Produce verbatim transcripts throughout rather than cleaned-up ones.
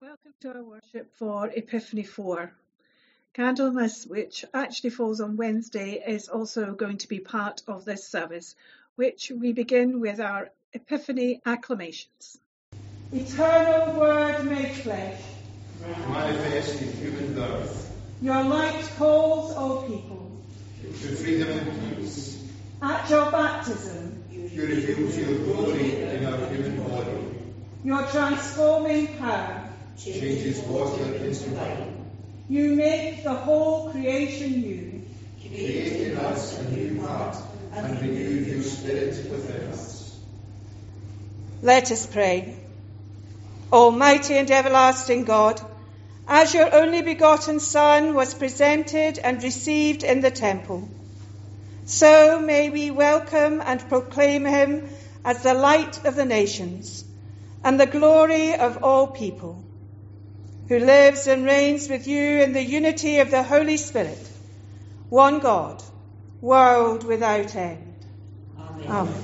Welcome to our worship for Epiphany four. Candlemas, which actually falls on Wednesday, is also going to be part of this service, which we begin with our Epiphany acclamations. Eternal Word made flesh, manifest in human birth, your light calls all people to freedom and peace. At your baptism, You reveal your glory in our human body, your transforming power, changes water into wine, you make the whole creation new. create in us a new heart, and renew your spirit within us. Let us pray. Almighty and everlasting God, as your only begotten Son was presented and received in the temple, so may we welcome and proclaim him as the light of the nations and the glory of all people, who lives and reigns with you in the unity of the Holy Spirit, one God, world without end. Amen. Amen.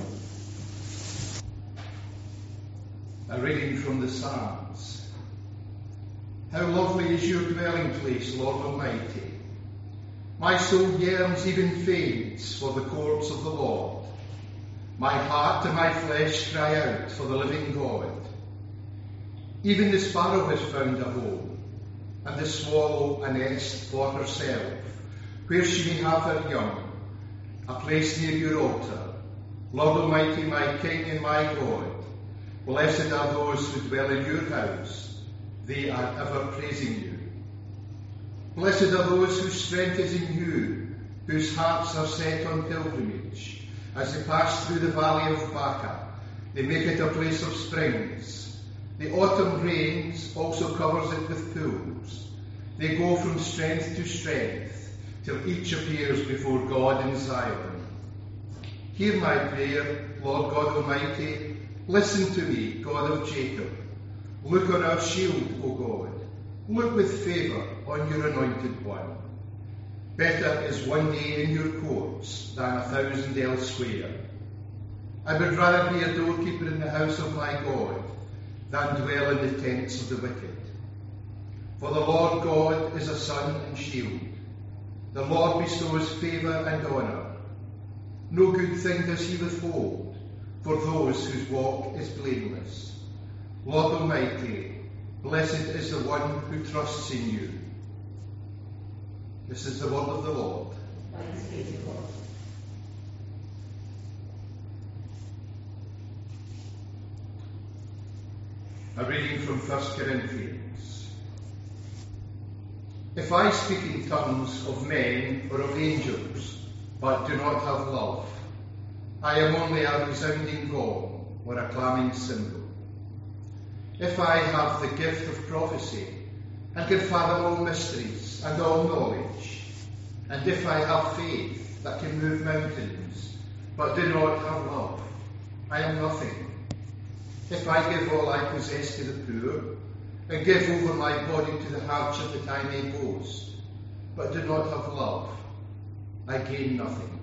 A reading from the Psalms. How lovely is your dwelling place, Lord Almighty. My soul yearns, even faints, for the courts of the Lord. My heart and my flesh cry out for the living God. Even the sparrow has found a home, and the swallow a nest for herself, where she may have her young, a place near your altar. Lord Almighty, my King and my God, blessed are those who dwell in your house. They are ever praising you. Blessed are those whose strength is in you, whose hearts are set on pilgrimage. As they pass through the valley of Baca, they make it a place of springs. The autumn rains also covers it with pools. They go from strength to strength, till each appears before God in Zion. Hear my prayer, Lord God Almighty. Listen to me, God of Jacob. Look on our shield, O God. Look with favour on your anointed one. Better is one day in your courts than a thousand elsewhere. I would rather be a doorkeeper in the house of my God than dwell in the tents of the wicked. For the Lord God is a sun and shield. The Lord bestows favour and honour. No good thing does he withhold for those whose walk is blameless. Lord Almighty, blessed is the one who trusts in you. This is the word of the Lord. Thanks be to God. A reading from First Corinthians. If I speak in tongues of men or of angels, but do not have love, I am only a resounding gong or a clanging cymbal. If I have the gift of prophecy, and can fathom all mysteries and all knowledge, and if I have faith that can move mountains, but do not have love, I am nothing. If I give all I possess to the poor, and give over my body to the hardship that I may boast, but do not have love, I gain nothing.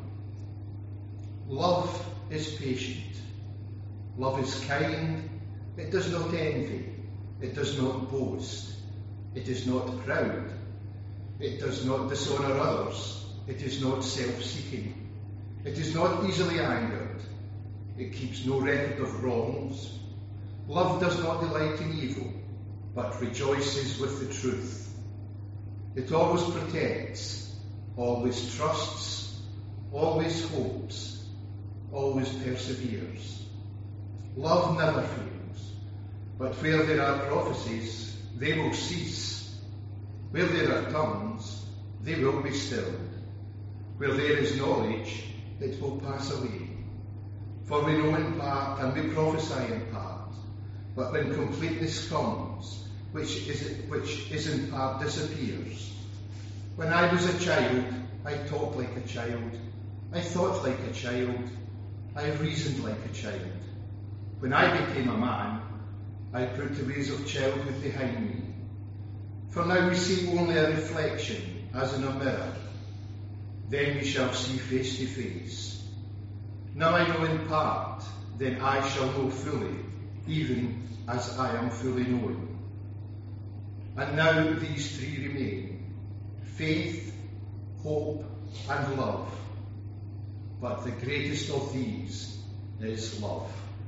Love is patient. Love is kind. It does not envy. It does not boast. It is not proud. It does not dishonour others. It is not self-seeking. It is not easily angered. It keeps no record of wrongs. Love does not delight in evil, but rejoices with the truth. It always protects, always trusts, always hopes, always perseveres. Love never fails, but where there are prophecies, they will cease. Where there are tongues, they will be stilled. Where there is knowledge, it will pass away. For we know in part and we prophesy in part. But when completeness comes, which is, which is in part disappears. When I was a child, I talked like a child. I thought like a child. I reasoned like a child. When I became a man, I put the ways of childhood behind me. For now we see only a reflection, as in a mirror. Then we shall see face to face. Now I know in part, then I shall know fully, even as I am fully known. And now these three remain: faith, hope, and love. But the greatest of these is love.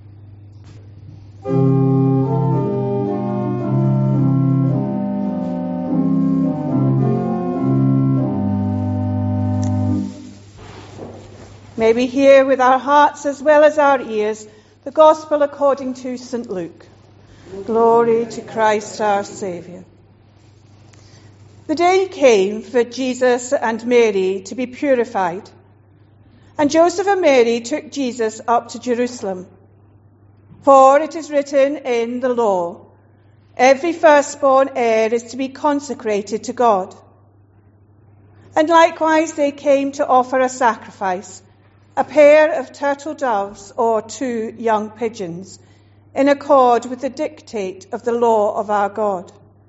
May we hear with our hearts as well as our ears the Gospel according to Saint Luke. Glory to Christ our Saviour. The day came for Jesus and Mary to be purified, and Joseph and Mary took Jesus up to Jerusalem. For it is written in the law, every firstborn heir is to be consecrated to God. And likewise they came to offer a sacrifice, a pair of turtle doves or two young pigeons, in accord with the dictate of the law of our God.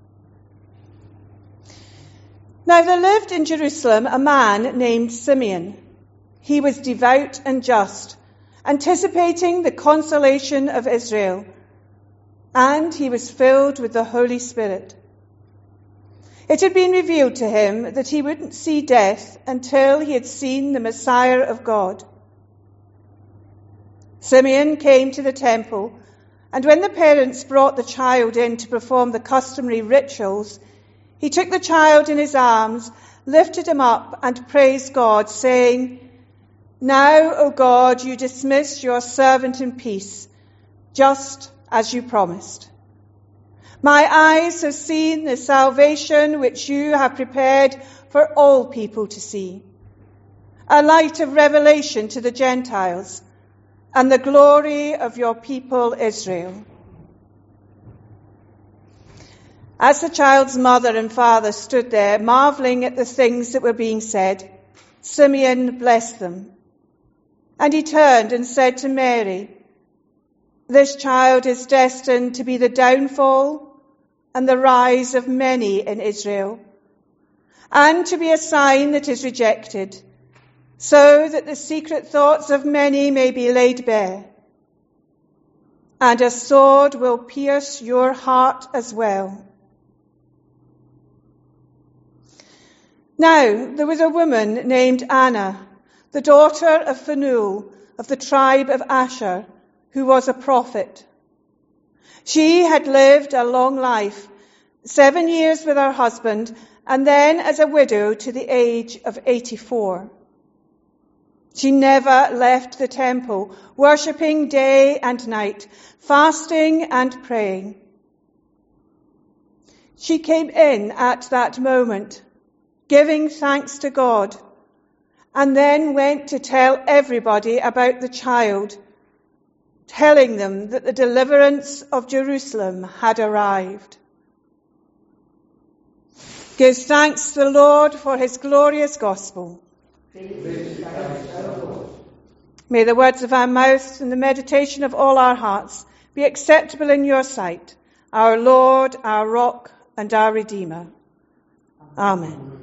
Now there lived in Jerusalem a man named Simeon. He was devout and just, anticipating the consolation of Israel, and he was filled with the Holy Spirit. It had been revealed to him that he wouldn't see death until he had seen the Messiah of God. Simeon came to the temple, and when the parents brought the child in to perform the customary rituals, he took the child in his arms, lifted him up, and praised God, saying, "Now, O God, you dismiss your servant in peace, just as you promised. My eyes have seen the salvation which you have prepared for all people to see, a light of revelation to the Gentiles, and the glory of your people Israel." As the child's mother and father stood there, marvelling at the things that were being said, Simeon blessed them. And he turned and said to Mary, "This child is destined to be the downfall and the rise of many in Israel, and to be a sign that is rejected, so that the secret thoughts of many may be laid bare. And a sword will pierce your heart as well." Now there was a woman named Anna, the daughter of Phanuel of the tribe of Asher, who was a prophet. She had lived a long life, seven years with her husband, and then as a widow to the age of eighty-four. She never left the temple, worshipping day and night, fasting and praying. She came in at that moment, giving thanks to God, and then went to tell everybody about the child, telling them that the deliverance of Jerusalem had arrived. Give thanks to the Lord for his glorious gospel. May the words of our mouths and the meditation of all our hearts be acceptable in your sight, our Lord, our rock, and our Redeemer. Amen.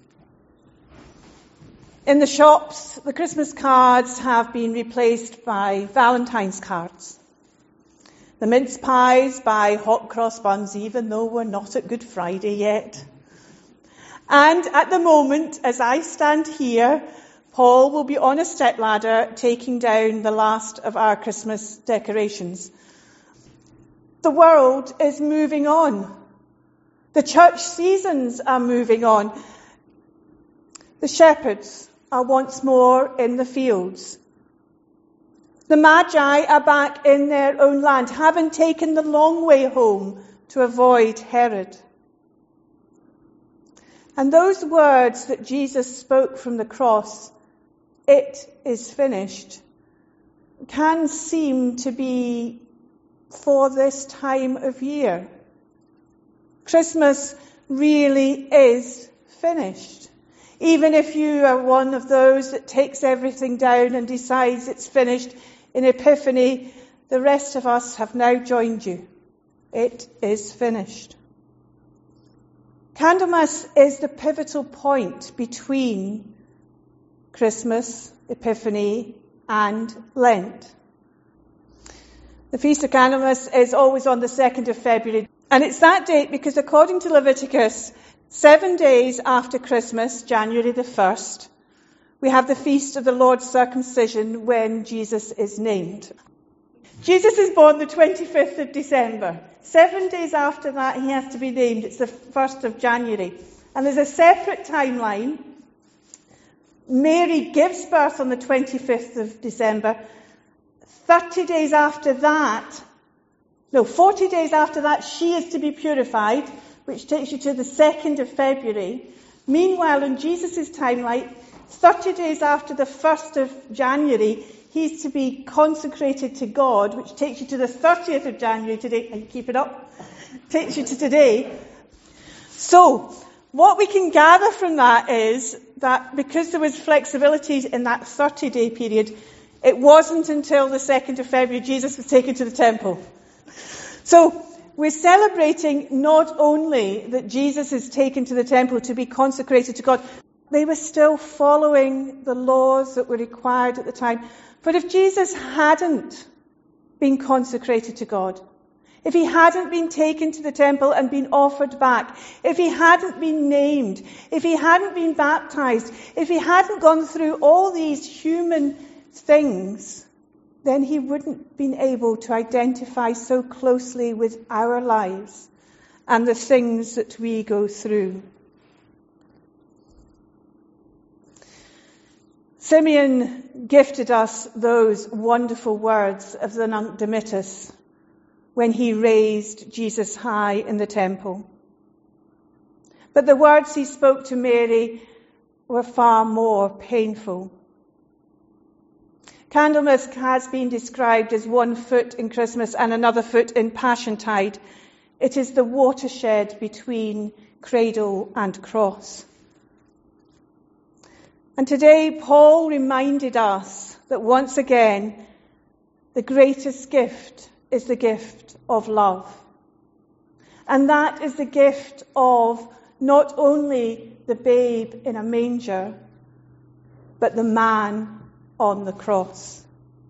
In the shops, the Christmas cards have been replaced by Valentine's cards. The mince pies by hot cross buns, even though we're not at Good Friday yet. And at the moment, as I stand here, Paul will be on a stepladder taking down the last of our Christmas decorations. The world is moving on. The church seasons are moving on. The shepherds are once more in the fields. The Magi are back in their own land, having taken the long way home to avoid Herod. And those words that Jesus spoke from the cross, "It is finished," can seem to be for this time of year. Christmas really is finished. Even if you are one of those that takes everything down and decides it's finished in Epiphany, the rest of us have now joined you. It is finished. Candlemas is the pivotal point between Christmas, Epiphany, and Lent. The Feast of Candlemas is always on the second of February. And it's that date because according to Leviticus, seven days after Christmas, January the first, we have the feast of the Lord's circumcision when Jesus is named. Jesus is born the twenty-fifth of December. Seven days after that, he has to be named. It's the first of January. And there's a separate timeline. Mary gives birth on the twenty-fifth of December. thirty days after that, no, forty days after that, she is to be purified, which takes you to the second of February. Meanwhile, in Jesus' timeline, thirty days after the first of January, he's to be consecrated to God, which takes you to the thirtieth of January today. Can you keep it up? Takes you to today. So, what we can gather from that is that because there was flexibility in that thirty-day period, it wasn't until the second of February Jesus was taken to the temple. So, we're celebrating not only that Jesus is taken to the temple to be consecrated to God, they were still following the laws that were required at the time. But if Jesus hadn't been consecrated to God, if he hadn't been taken to the temple and been offered back, if he hadn't been named, if he hadn't been baptized, if he hadn't gone through all these human things, then he wouldn't been able to identify so closely with our lives and the things that we go through. Simeon gifted us those wonderful words of the Nunc Dimittis when he raised Jesus high in the temple. But the words he spoke to Mary were far more painful. Candlemas has been described as one foot in Christmas and another foot in Passiontide. It is the watershed between cradle and cross. And today, Paul reminded us that once again, the greatest gift is the gift of love. And that is the gift of not only the babe in a manger, but the man on the cross.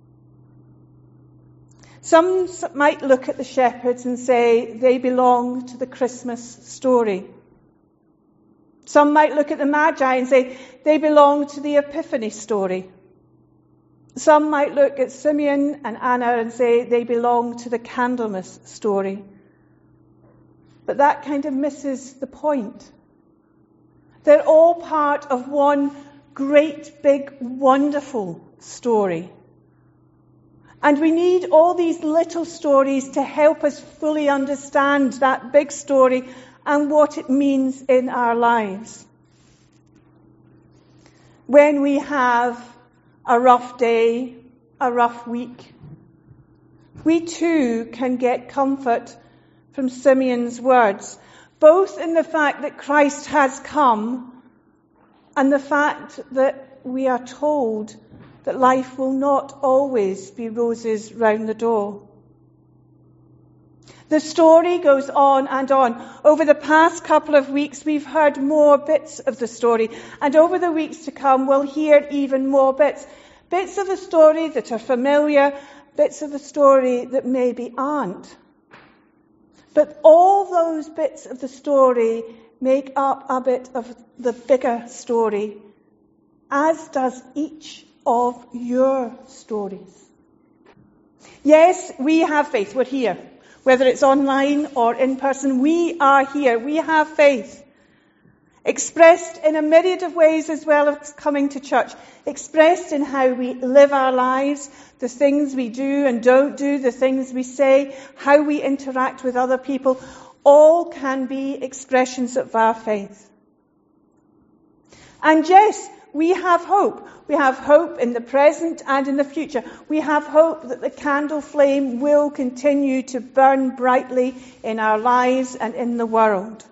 Some might look at the shepherds and say they belong to the Christmas story. Some might look at the Magi and say they belong to the Epiphany story. Some might look at Simeon and Anna and say they belong to the Candlemas story. But that kind of misses the point. They're all part of one great, big, wonderful story. And we need all these little stories to help us fully understand that big story and what it means in our lives. When we have a rough day, a rough week, we too can get comfort from Simeon's words, both in the fact that Christ has come and the fact that we are told that life will not always be roses round the door. The story goes on and on. Over the past couple of weeks, we've heard more bits of the story. And over the weeks to come, we'll hear even more bits. Bits of the story that are familiar, bits of the story that maybe aren't. But all those bits of the story make up a bit of the bigger story, as does each of your stories. Yes, we have faith. We're here. Whether it's online or in person, we are here. We have faith. Expressed in a myriad of ways as well as coming to church. Expressed in how we live our lives, the things we do and don't do, the things we say, how we interact with other people. All can be expressions of our faith. And yes, we have hope. We have hope in the present and in the future. We have hope that the candle flame will continue to burn brightly in our lives and in the world.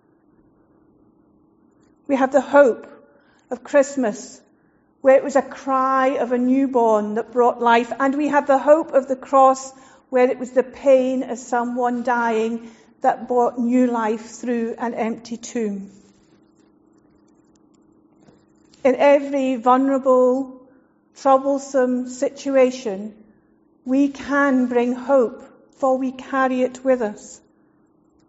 We have the hope of Christmas, where it was a cry of a newborn that brought life. And we have the hope of the cross, where it was the pain of someone dying that brought new life through an empty tomb. In every vulnerable, troublesome situation, we can bring hope, for we carry it with us.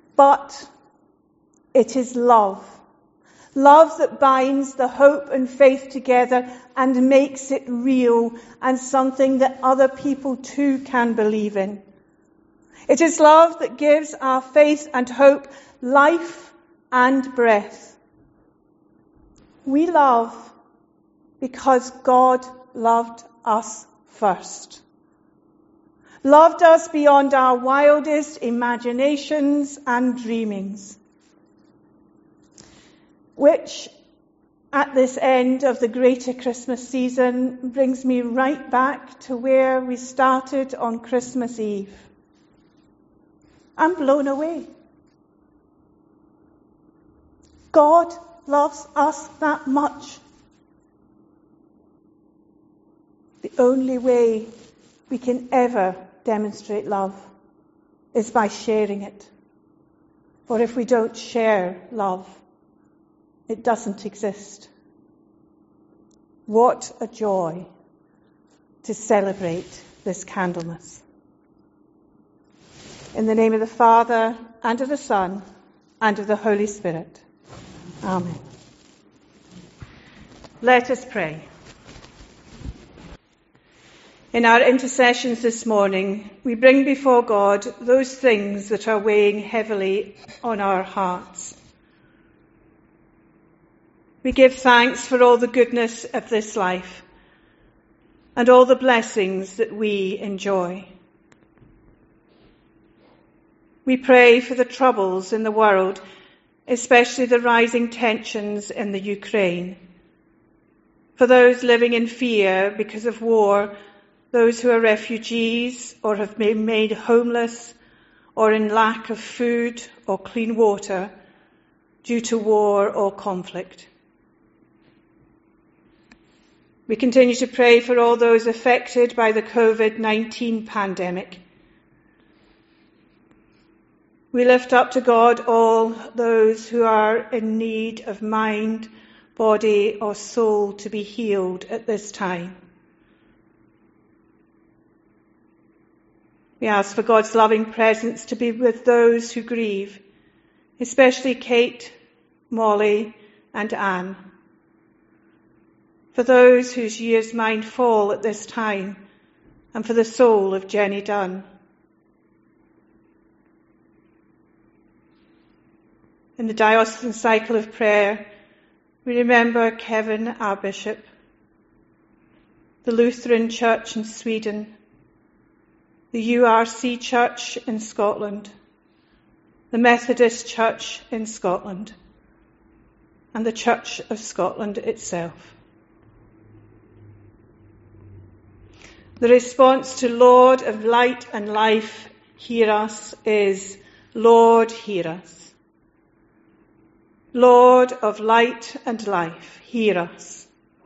but it is love. Love that binds the hope and faith together and makes it real and something that other people too can believe in. It is love that gives our faith and hope life and breath. We love because God loved us first. Loved us beyond our wildest imaginations and dreamings. Which, at this end of the greater Christmas season, brings me right back to where we started on Christmas Eve. I'm blown away. God loves us that much. The only way we can ever demonstrate love is by sharing it. For if we don't share love, it doesn't exist. What a joy to celebrate this Candlemas. In the name of the Father, and of the Son, and of the Holy Spirit. Amen. Let us pray. In our intercessions this morning, we bring before God those things that are weighing heavily on our hearts. We give thanks for all the goodness of this life and all the blessings that we enjoy. We pray for the troubles in the world, especially the rising tensions in the Ukraine. For those living in fear because of war, those who are refugees or have been made homeless or in lack of food or clean water due to war or conflict. We continue to pray for all those affected by the covid nineteen pandemic. We lift up to God all those who are in need of mind, body or soul to be healed at this time. We ask for God's loving presence to be with those who grieve, especially Kate, Molly and Anne. For those whose years might fall at this time, and for the soul of Jenny Dunn. In the diocesan cycle of prayer, we remember Kevin, our bishop, the Lutheran Church in Sweden, the U R C Church in Scotland, the Methodist Church in Scotland, and the Church of Scotland itself. The response to Lord of Light and Life, hear us, is, Lord, hear us. Lord of Light and Life, hear us.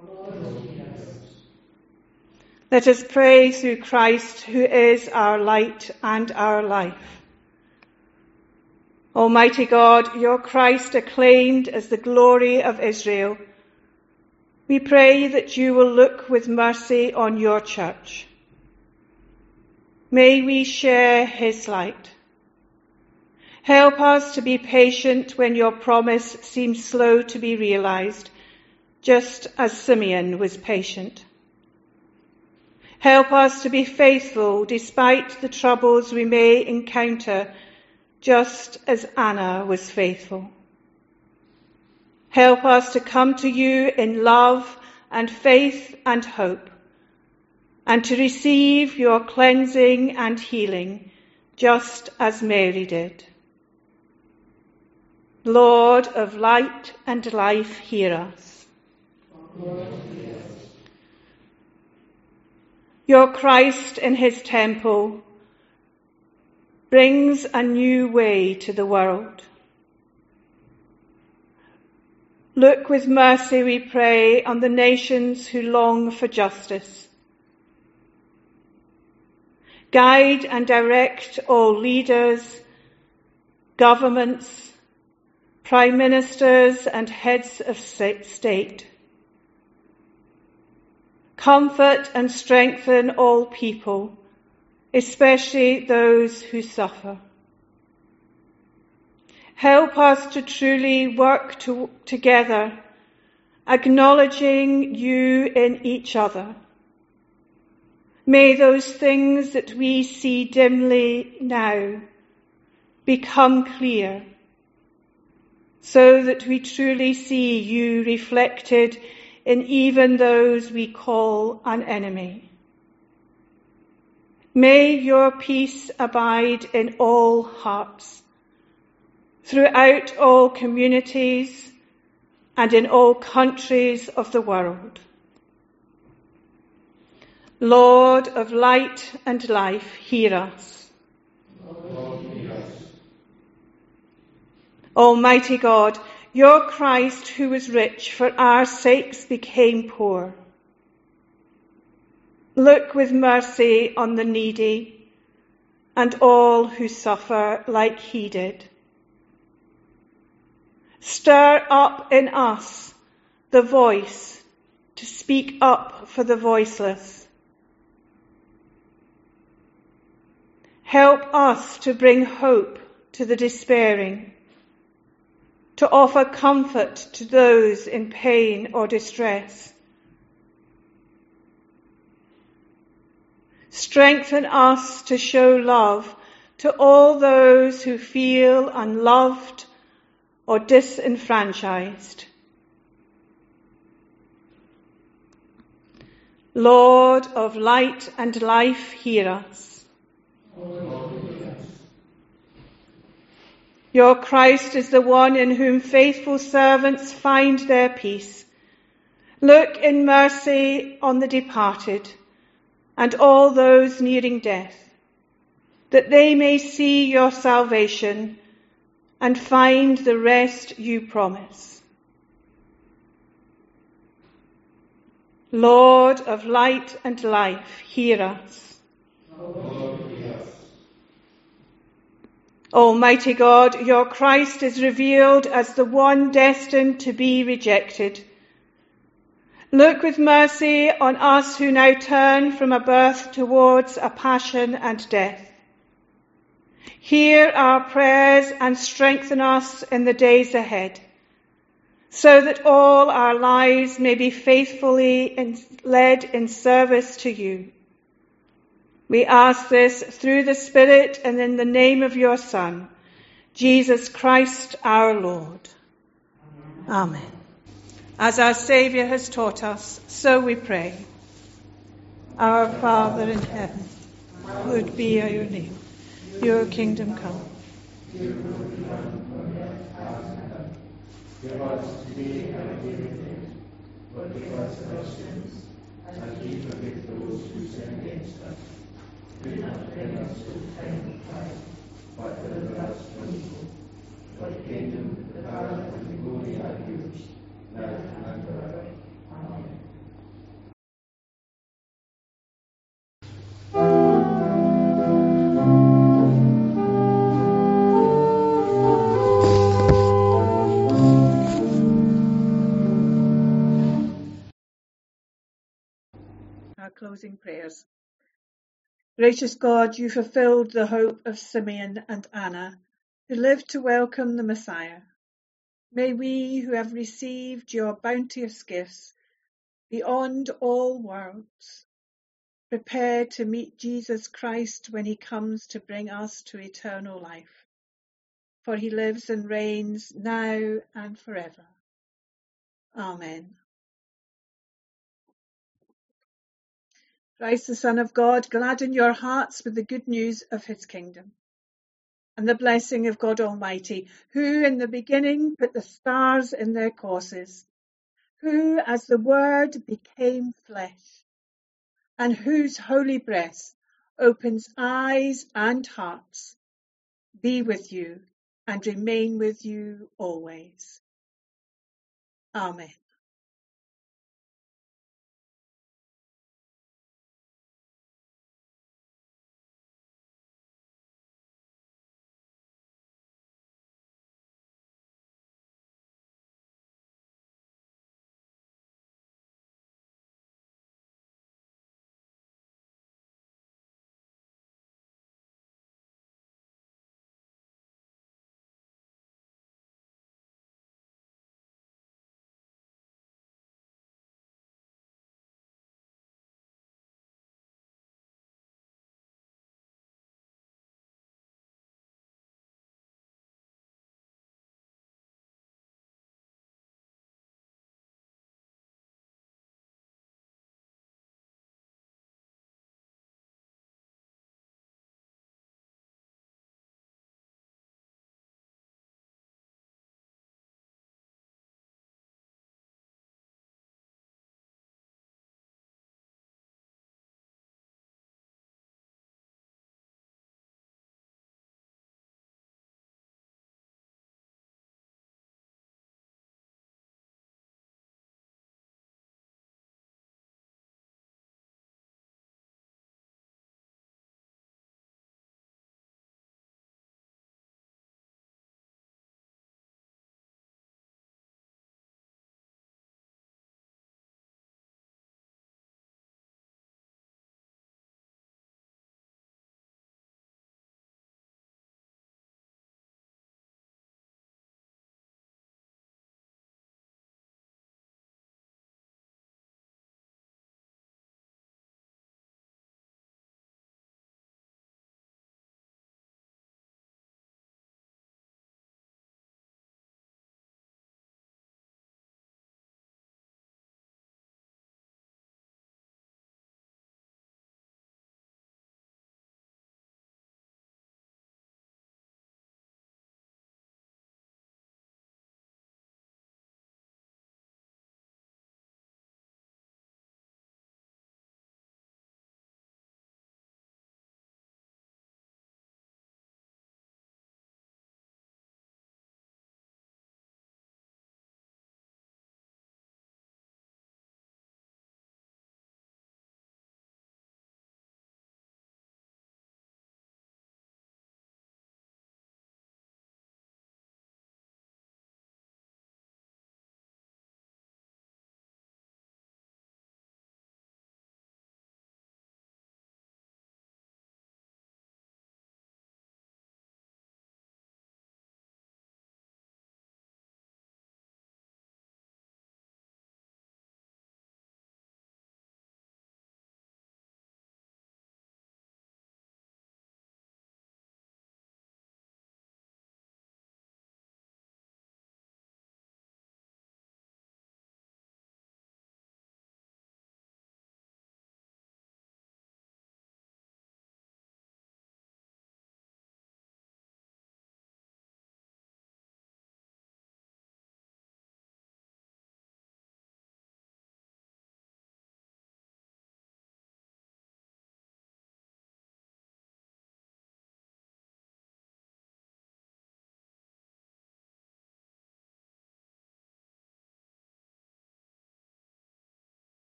Let us pray through Christ, who is our light and our life. Almighty God, your Christ acclaimed as the glory of Israel, we pray that you will look with mercy on your church. May we share his light. Help us to be patient when your promise seems slow to be realized, just as Simeon was patient. Help us to be faithful despite the troubles we may encounter, just as Anna was faithful. Help us to come to you in love and faith and hope, and to receive your cleansing and healing, just as Mary did. Lord of light and life, hear us. Lord, hear us. Your Christ in his temple brings a new way to the world. Look with mercy, we pray, on the nations who long for justice. Guide and direct all leaders, governments, prime ministers and heads of state. Comfort and strengthen all people, especially those who suffer. Help us to truly work to, together, acknowledging you in each other. May those things that we see dimly now become clear, so that we truly see you reflected in even those we call an enemy. May your peace abide in all hearts, throughout all communities and in all countries of the world. Lord of light and life, hear us. Lord, hear us. Almighty God, your Christ, who was rich for our sakes, became poor. Look with mercy on the needy and all who suffer like he did. Stir up in us the voice to speak up for the voiceless. Help us to bring hope to the despairing, to offer comfort to those in pain or distress. Strengthen us to show love to all those who feel unloved or disenfranchised. Lord of light and life, hear us. Your Christ is the one in whom faithful servants find their peace. Look in mercy on the departed and all those nearing death, that they may see your salvation and find the rest you promise. Lord of light and life, hear us. Lord, hear us. Almighty God, your Christ is revealed as the one destined to be rejected. Look with mercy on us who now turn from a birth towards a passion and death. Hear our prayers and strengthen us in the days ahead, so that all our lives may be faithfully in, led in service to you. We ask this through the Spirit and in the name of your Son, Jesus Christ our Lord. Amen. Amen. As our Saviour has taught us, so we pray. Our Father in heaven, hallowed be your name. Your kingdom come. Your will be done on earth as in heaven. Give us today our daily bread. Forgive us our sins, as we forgive those who sin against us. Do not bring us to time of trial, but deliver us from evil. For the kingdom, the power, and the glory are yours, now and forever. Amen. Our closing prayers. Gracious God, you fulfilled the hope of Simeon and Anna, who lived to welcome the Messiah. May we, who have received your bounteous gifts beyond all worlds, prepare to meet Jesus Christ when he comes to bring us to eternal life. For he lives and reigns now and forever. Amen. Christ, the Son of God, gladden your hearts with the good news of his kingdom. And the blessing of God Almighty, who in the beginning put the stars in their courses, who as the Word became flesh, and whose holy breath opens eyes and hearts, be with you and remain with you always. Amen.